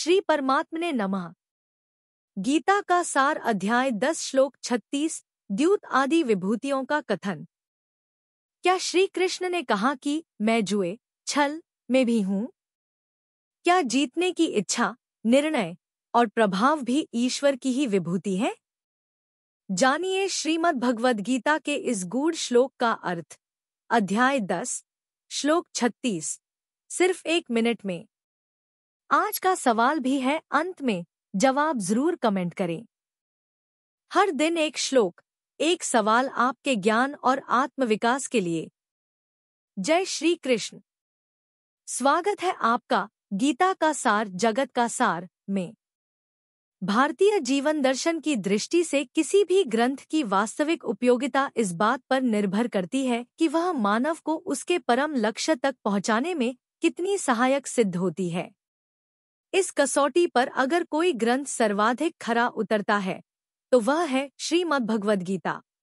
श्री परमात्मने नमः। गीता का सार अध्याय 10 श्लोक 36 द्यूत आदि विभूतियों का कथन। क्या श्री कृष्ण ने कहा कि मैं जुए छल में भी हूँ? क्या जीतने की इच्छा, निर्णय और प्रभाव भी ईश्वर की ही विभूति है? जानिए श्रीमद् भगवद गीता के इस गूढ़ श्लोक का अर्थ। अध्याय 10 श्लोक 36 सिर्फ 1 मिनट में। आज का सवाल भी है अंत में, जवाब जरूर कमेंट करें। हर दिन एक श्लोक, एक सवाल आपके ज्ञान और आत्मविकास के लिए। जय श्री कृष्ण। स्वागत है आपका गीता का सार जगत का सार में। भारतीय जीवन दर्शन की दृष्टि से किसी भी ग्रंथ की वास्तविक उपयोगिता इस बात पर निर्भर करती है कि वह मानव को उसके परम लक्ष्य तक पहुंचाने में कितनी सहायक सिद्ध होती है। इस कसौटी पर अगर कोई ग्रंथ सर्वाधिक खरा उतरता है तो वह है श्रीमद् भगवद गीता।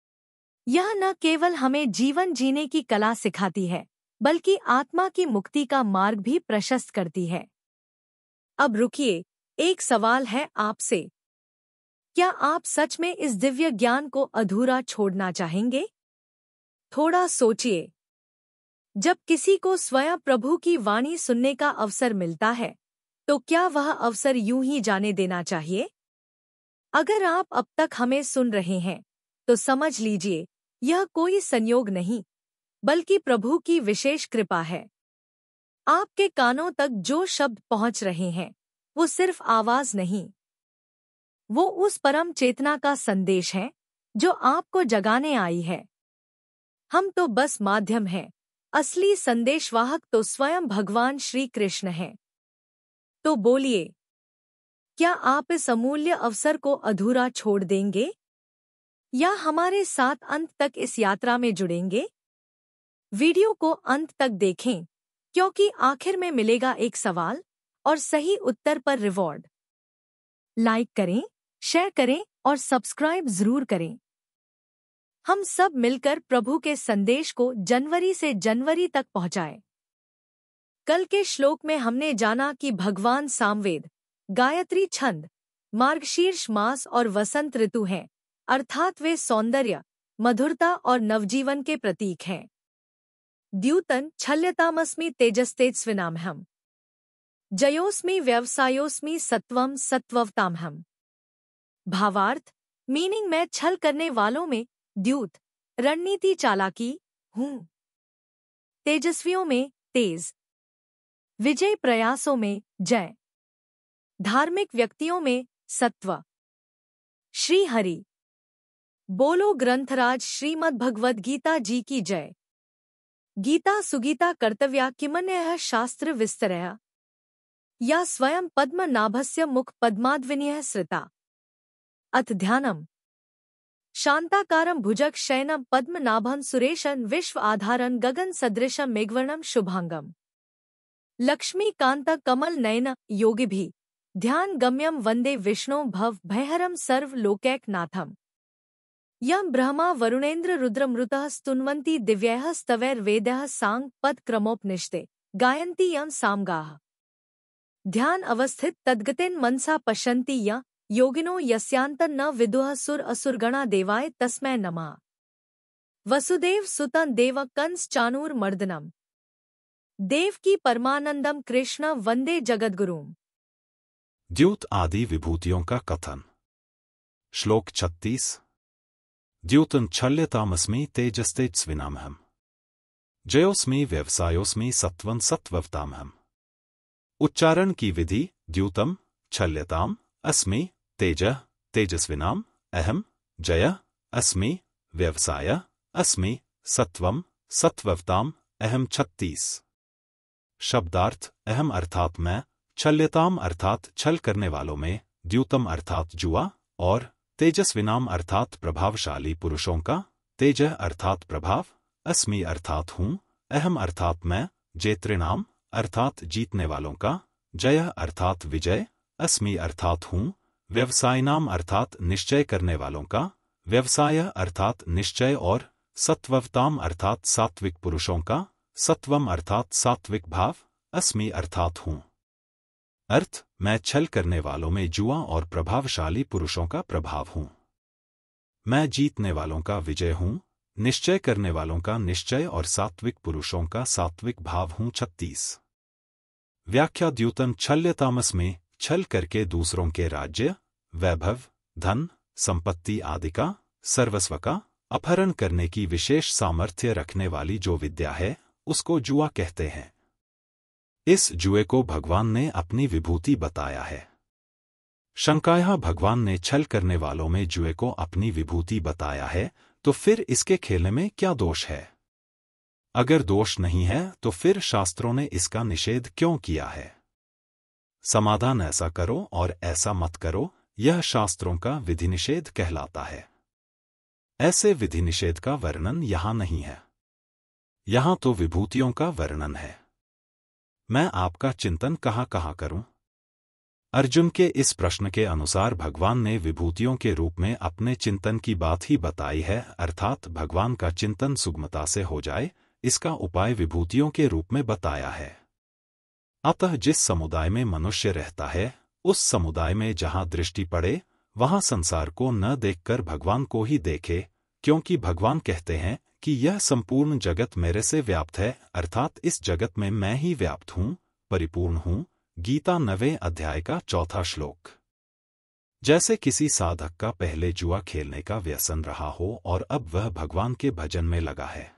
यह न केवल हमें जीवन जीने की कला सिखाती है, बल्कि आत्मा की मुक्ति का मार्ग भी प्रशस्त करती है। अब रुकिए, एक सवाल है आपसे। क्या आप सच में इस दिव्य ज्ञान को अधूरा छोड़ना चाहेंगे? थोड़ा सोचिए। जब किसी को स्वयं प्रभु की वाणी सुनने का अवसर मिलता है, तो क्या वह अवसर यूं ही जाने देना चाहिए? अगर आप अब तक हमें सुन रहे हैं, तो समझ लीजिए यह कोई संयोग नहीं, बल्कि प्रभु की विशेष कृपा है। आपके कानों तक जो शब्द पहुंच रहे हैं, वो सिर्फ आवाज नहीं, वो उस परम चेतना का संदेश है जो आपको जगाने आई है। हम तो बस माध्यम हैं, असली संदेशवाहक तो स्वयं भगवान श्री कृष्ण हैं। तो बोलिए, क्या आप इस अमूल्य अवसर को अधूरा छोड़ देंगे, या हमारे साथ अंत तक इस यात्रा में जुड़ेंगे? वीडियो को अंत तक देखें, क्योंकि आखिर में मिलेगा एक सवाल और सही उत्तर पर रिवॉर्ड। लाइक करें, शेयर करें और सब्सक्राइब जरूर करें। हम सब मिलकर प्रभु के संदेश को जनवरी से जनवरी तक पहुंचाएं। कल के श्लोक में हमने जाना कि भगवान सामवेद, गायत्री छंद, मार्गशीर्ष मास और वसंत ऋतु हैं, अर्थात वे सौंदर्य, मधुरता और नवजीवन के प्रतीक हैं। द्यूतन छल्यतामस्मि तेजस्तेजस्विनामहम्, जयोस्मि व्यवसायोस्मि सत्वम सत्ववतामहम्। भावार्थ, मीनिंग मैं छल करने वालों में द्यूत, रणनीति चालाकी हूँ, तेजस्वियों में तेज, विजय प्रयासों में जय, धार्मिक व्यक्तियों में सत्व। श्री हरि बोलो। ग्रंथराज श्रीमद् भगवद गीता जी की जय। गीता सुगीता कर्तव्या किमन्यः शास्त्र विस्तरया, या स्वयं पद्मनाभस्य मुख पद्माद्विनयः श्रिता। अथ ध्यानम्। शांताकारं भुजग शयनं पद्मनाभं सुरेशं विश्व आधारं गगन सदृशं मेघवर्णं शुभांगम। लक्ष्मीकांत कमल नयन योगिभिः ध्यान गम्यं वंदे विष्णु भव भयहरं सर्व लोकैकनाथम्। यं ब्रह्मा वरुणेन्द्र रुद्रमृतः स्तुन्वन्ति दिव्यैः स्तवैर्वेदैः सांग पद क्रमोपनिषदे गायन्ति यं सामगाः। ध्यान अवस्थित तद्गतेन मनसा पश्यन्ति यं योगिनो यस्यान्तं न विदुः सुर असुरगणा देवाय तस्मै नमः। वसुदेव सुतं देव कंस चाणूरमर्दनम्, देवकी परमानंदम कृष्ण वंदे जगद्गुरुम्। द्यूत आदि विभूतियों का कथन। श्लोक 36 द्यूतं छल्यतामस्मि तेजस्तेजस्विनामहम्, जयोस्मि व्यवसायोस्मि सत्वं सत्ववतामहम्। उच्चारण की विधि। द्यूतम छल्यताम अस्मि, तेजः तेजस्विनाम अहम, जयः अस्मि, व्यवसाय अस्मि, सत्वम सत्ववताम अहम। 36 शब्दार्थ। अहम अर्थात मैं, छल्यताम अर्थात छल करने वालों में, द्यूतम अर्थात जुआ, और तेजस्विनाम अर्थात प्रभावशाली पुरुषों का, तेजः अर्थात प्रभाव, अस्मि अर्थात हूँ, अहम अर्थात मैं, जेतृणाम अर्थात जीतने वालों का, जयः अर्थात विजय, अस्मि अर्थात हूँ, व्यवसायनाम अर्थात निश्चय करने वालों का, व्यवसाय अर्थात निश्चय, और सत्ववताम अर्थात सात्विक पुरुषों का, सत्वम अर्थात सात्विक भाव, अस्मि अर्थात हूँ। अर्थ। मैं छल करने वालों में जुआ और प्रभावशाली पुरुषों का प्रभाव हूं। मैं जीतने वालों का विजय हूं, निश्चय करने वालों का निश्चय और सात्विक पुरुषों का सात्विक भाव हूं। 36 व्याख्या द्यूतन छल्यतामस में छल करके दूसरों के राज्य, वैभव, धन, संपत्ति आदि का, सर्वस्व का अपहरण करने की विशेष सामर्थ्य रखने वाली जो विद्या है, उसको जुआ कहते हैं। इस जुए को भगवान ने अपनी विभूति बताया है। शंकाया भगवान ने छल करने वालों में जुए को अपनी विभूति बताया है, तो फिर इसके खेलने में क्या दोष है? अगर दोष नहीं है तो फिर शास्त्रों ने इसका निषेध क्यों किया है? समाधान ऐसा करो और ऐसा मत करो, यह शास्त्रों का विधि निषेध कहलाता है। ऐसे विधि निषेध का वर्णन यहां नहीं है। यहां तो विभूतियों का वर्णन है। मैं आपका चिंतन कहां करूं? अर्जुन के इस प्रश्न के अनुसार भगवान ने विभूतियों के रूप में अपने चिंतन की बात ही बताई है, अर्थात भगवान का चिंतन सुगमता से हो जाए, इसका उपाय विभूतियों के रूप में बताया है। अतः जिस समुदाय में मनुष्य रहता है, उस समुदाय में जहां दृष्टि पड़े, वहां संसार को न देखकर भगवान को ही देखे, क्योंकि भगवान कहते हैं कि यह संपूर्ण जगत मेरे से व्याप्त है, अर्थात इस जगत में मैं ही व्याप्त हूं, परिपूर्ण हूं। गीता 9वें अध्याय का 4था श्लोक। जैसे किसी साधक का पहले जुआ खेलने का व्यसन रहा हो और अब वह भगवान के भजन में लगा है,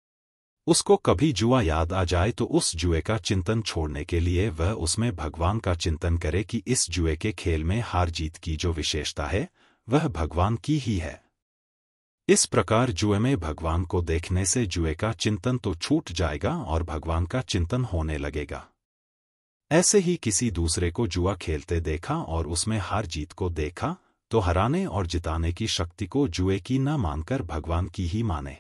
उसको कभी जुआ याद आ जाए तो उस जुए का चिंतन छोड़ने के लिए वह उसमें भगवान का चिंतन करे कि इस जुए के खेल में हार जीत की जो विशेषता है, वह भगवान की ही है। इस प्रकार जुए में भगवान को देखने से जुए का चिंतन तो छूट जाएगा और भगवान का चिंतन होने लगेगा। ऐसे ही किसी दूसरे को जुआ खेलते देखा और उसमें हार जीत को देखा, तो हराने और जिताने की शक्ति को जुए की न मानकर भगवान की ही माने।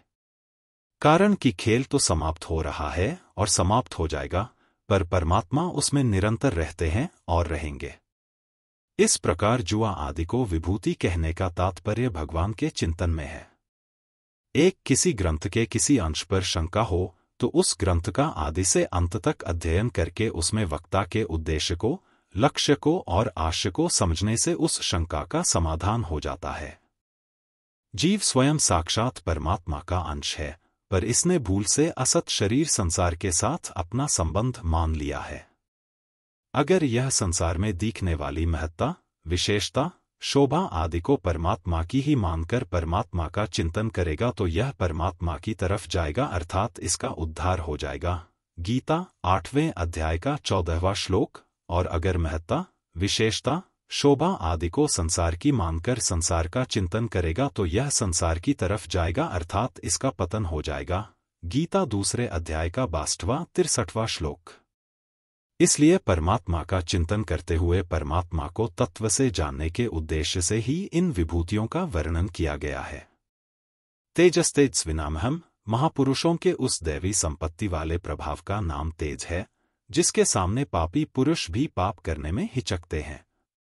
कारण कि खेल तो समाप्त हो रहा है और समाप्त हो जाएगा, पर परमात्मा उसमें निरंतर रहते हैं और रहेंगे। इस प्रकार जुआ आदि को विभूति कहने का तात्पर्य भगवान के चिंतन में है। एक किसी ग्रंथ के किसी अंश पर शंका हो तो उस ग्रंथ का आदि से अंत तक अध्ययन करके उसमें वक्ता के उद्देश्य को, लक्ष्य को और आशय को समझने से उस शंका का समाधान हो जाता है। जीव स्वयं साक्षात परमात्मा का अंश है, पर इसने भूल से असत शरीर संसार के साथ अपना संबंध मान लिया है। अगर यह संसार में दिखने वाली महत्ता, विशेषता, शोभा आदि को परमात्मा की ही मानकर परमात्मा का चिंतन करेगा तो यह परमात्मा की तरफ जाएगा, अर्थात इसका उद्धार हो जाएगा। गीता 8वें अध्याय का 14वां श्लोक। और अगर महत्ता, विशेषता, शोभा आदि को संसार की मानकर संसार का चिंतन करेगा तो यह संसार की तरफ जाएगा, अर्थात इसका पतन हो जाएगा। गीता 2 अध्याय का 62-63वां श्लोक। इसलिए परमात्मा का चिंतन करते हुए परमात्मा को तत्व से जानने के उद्देश्य से ही इन विभूतियों का वर्णन किया गया है। तेजस्तेजस्विनामहम्, महापुरुषों के उस दैवी संपत्ति वाले प्रभाव का नाम तेज है, जिसके सामने पापी पुरुष भी पाप करने में हिचकते हैं।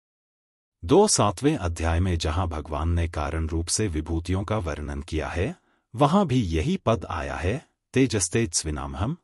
7वें अध्याय में जहां भगवान ने कारण रूप से विभूतियों का वर्णन किया है, वहां भी यही पद आया है, तेजस्तेजस्विनामहम्।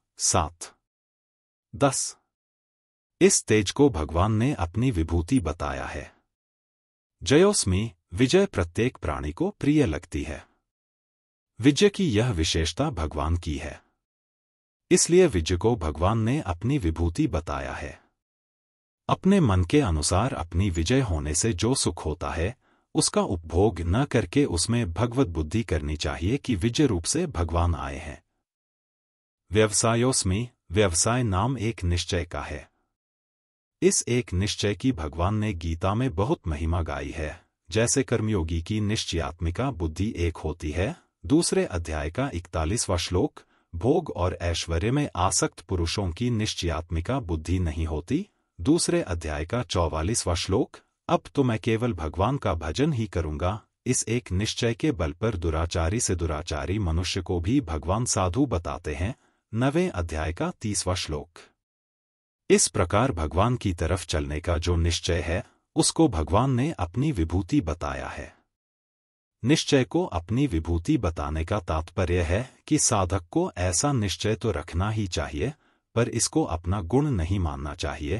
7-10 इस तेज को भगवान ने अपनी विभूति बताया है। जयोस्मी, विजय प्रत्येक प्राणी को प्रिय लगती है। विजय की यह विशेषता भगवान की है, इसलिए विजय को भगवान ने अपनी विभूति बताया है। अपने मन के अनुसार अपनी विजय होने से जो सुख होता है, उसका उपभोग न करके उसमें भगवत बुद्धि करनी चाहिए कि विजय रूप से भगवान आए हैं। व्यवसायोस्मी, व्यवसाय नाम एक निश्चय का है। इस एक निश्चय की भगवान ने गीता में बहुत महिमा गाई है। जैसे कर्मयोगी की निश्चयात्मिका बुद्धि एक होती है, 2 अध्याय का 41वां श्लोक। भोग और ऐश्वर्य में आसक्त पुरुषों की निश्चयात्मिका बुद्धि नहीं होती, 2 अध्याय का 44वां श्लोक। अब तो मैं केवल भगवान का भजन ही करूंगा। इस एक निश्चय के बल पर दुराचारी से दुराचारी मनुष्य को भी भगवान साधु बताते हैं, 9वें अध्याय का 30वां श्लोक। इस प्रकार भगवान की तरफ चलने का जो निश्चय है, उसको भगवान ने अपनी विभूति बताया है। निश्चय को अपनी विभूति बताने का तात्पर्य है कि साधक को ऐसा निश्चय तो रखना ही चाहिए, पर इसको अपना गुण नहीं मानना चाहिए,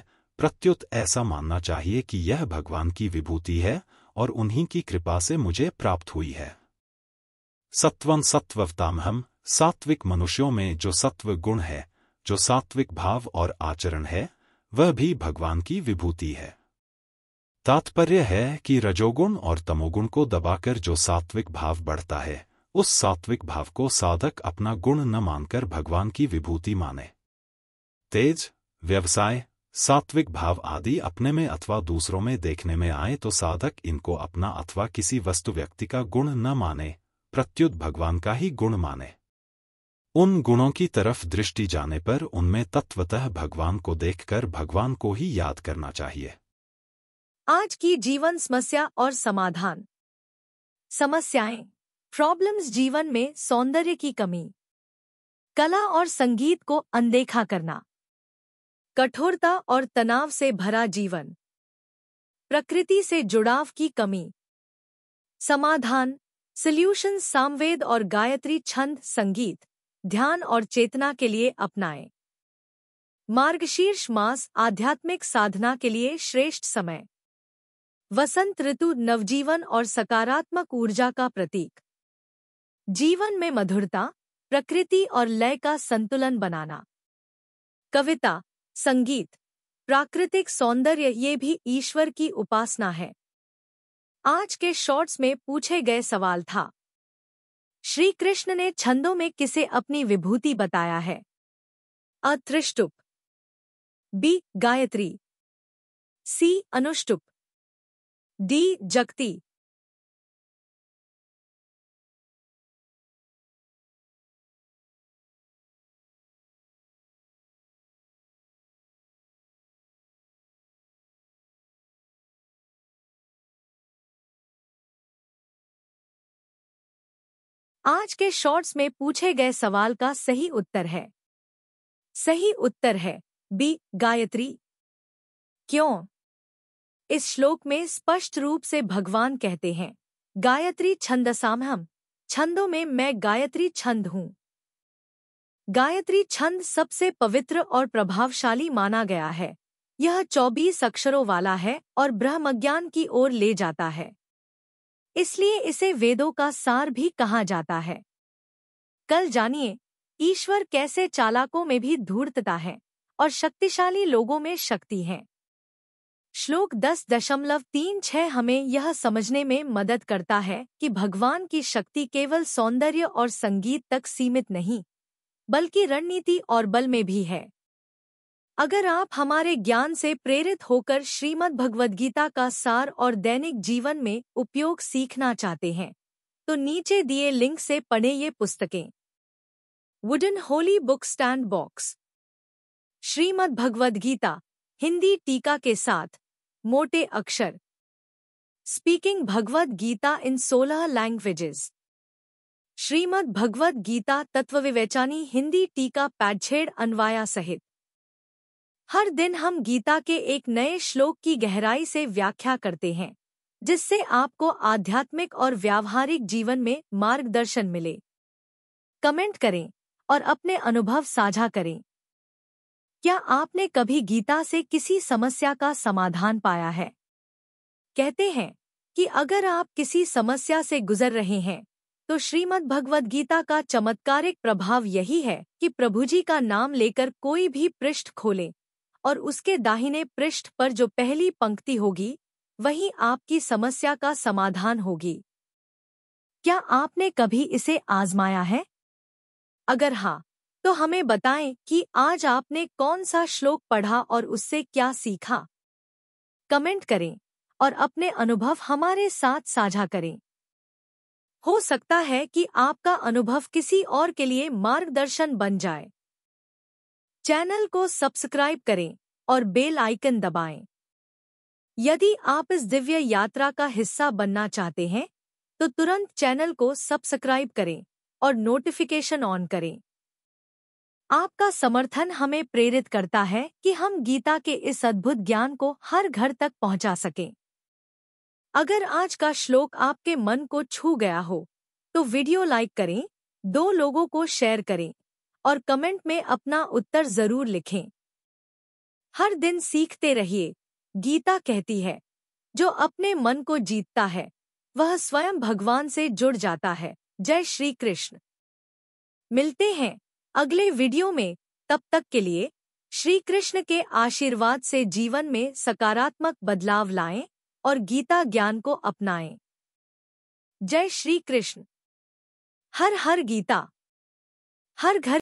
प्रत्युत ऐसा मानना चाहिए कि यह भगवान की विभूति है और उन्हीं की कृपा से मुझे प्राप्त हुई है। सत्वं सत्ववतामहम, सात्विक मनुष्यों में जो सत्व गुण है, जो सात्विक भाव और आचरण है, वह भी भगवान की विभूति है। तात्पर्य है कि रजोगुण और तमोगुण को दबाकर जो सात्विक भाव बढ़ता है, उस सात्विक भाव को साधक अपना गुण न मानकर भगवान की विभूति माने। तेज, व्यवसाय, सात्विक भाव आदि अपने में अथवा दूसरों में देखने में आए तो साधक इनको अपना अथवा किसी वस्तु व्यक्ति का गुण न माने, प्रत्युत भगवान का ही गुण माने। उन गुणों की तरफ दृष्टि जाने पर उनमें तत्वतः भगवान को देखकर भगवान को ही याद करना चाहिए। आज की जीवन समस्या और समाधान। समस्याएं, प्रॉब्लम्स जीवन में सौंदर्य की कमी, कला और संगीत को अनदेखा करना, कठोरता और तनाव से भरा जीवन, प्रकृति से जुड़ाव की कमी। समाधान, सॉल्यूशन सामवेद और गायत्री छंद, संगीत, ध्यान और चेतना के लिए अपनाएं। मार्गशीर्ष मास आध्यात्मिक साधना के लिए श्रेष्ठ समय। वसंत ऋतु नवजीवन और सकारात्मक ऊर्जा का प्रतीक। जीवन में मधुरता, प्रकृति और लय का संतुलन बनाना। कविता, संगीत, प्राकृतिक सौंदर्य ये भी ईश्वर की उपासना है। आज के शॉर्ट्स में पूछे गए सवाल था, श्री कृष्ण ने छंदों में किसे अपनी विभूति बताया है? अ. त्रिष्टुप, बी. गायत्री, सी. अनुष्टुप, डी. जगती। आज के शॉर्ट्स में पूछे गए सवाल का सही उत्तर है। सही उत्तर है बी. गायत्री। क्यों? इस श्लोक में स्पष्ट रूप से भगवान कहते हैं, गायत्री छंदसामहम, छंदों में मैं गायत्री छंद हूँ। गायत्री छंद सबसे पवित्र और प्रभावशाली माना गया है। यह 24 अक्षरों वाला है और ब्रह्मज्ञान की ओर ले जाता है। इसलिए इसे वेदों का सार भी कहा जाता है। कल जानिए, ईश्वर कैसे चालाकों में भी धूर्तता है और शक्तिशाली लोगों में शक्ति है। श्लोक 10.36 हमें यह समझने में मदद करता है कि भगवान की शक्ति केवल सौंदर्य और संगीत तक सीमित नहीं, बल्कि रणनीति और बल में भी है। अगर आप हमारे ज्ञान से प्रेरित होकर श्रीमद् भगवद गीता का सार और दैनिक जीवन में उपयोग सीखना चाहते हैं, तो नीचे दिए लिंक से पढ़ें ये पुस्तकें। Wooden holy book stand box, Shrimad Bhagavad Gita Hindi टीका के साथ, मोटे अक्षर, speaking Bhagavad Gita in 16 languages, Shrimad Bhagavad Gita Tattvavivechani Hindi टीका पैडछेड़ अन्वाया सहित। हर दिन हम गीता के एक नए श्लोक की गहराई से व्याख्या करते हैं, जिससे आपको आध्यात्मिक और व्यावहारिक जीवन में मार्गदर्शन मिले। कमेंट करें और अपने अनुभव साझा करें। क्या आपने कभी गीता से किसी समस्या का समाधान पाया है? कहते हैं कि अगर आप किसी समस्या से गुजर रहे हैं, तो श्रीमद् भगवद गीता का चमत्कारिक प्रभाव यही है कि प्रभु जी का नाम लेकर कोई भी पृष्ठ खोलें और उसके दाहिने पृष्ठ पर जो पहली पंक्ति होगी, वही आपकी समस्या का समाधान होगी। क्या आपने कभी इसे आजमाया है? अगर हाँ, तो हमें बताएं कि आज आपने कौन सा श्लोक पढ़ा और उससे क्या सीखा। कमेंट करें और अपने अनुभव हमारे साथ साझा करें। हो सकता है कि आपका अनुभव किसी और के लिए मार्गदर्शन बन जाए। चैनल को सब्सक्राइब करें और बेल आइकन दबाएं। यदि आप इस दिव्य यात्रा का हिस्सा बनना चाहते हैं, तो तुरंत चैनल को सब्सक्राइब करें और नोटिफिकेशन ऑन करें। आपका समर्थन हमें प्रेरित करता है कि हम गीता के इस अद्भुत ज्ञान को हर घर तक पहुंचा सकें। अगर आज का श्लोक आपके मन को छू गया हो, तो वीडियो लाइक करें, 2 लोगों को शेयर करें और कमेंट में अपना उत्तर जरूर लिखें। हर दिन सीखते रहिए। गीता कहती है, जो अपने मन को जीतता है वह स्वयं भगवान से जुड़ जाता है। जय श्री कृष्ण। मिलते हैं अगले वीडियो में, तब तक के लिए श्री कृष्ण के आशीर्वाद से जीवन में सकारात्मक बदलाव लाएं और गीता ज्ञान को अपनाएं। जय श्री कृष्ण। हर हर गीता। हर घर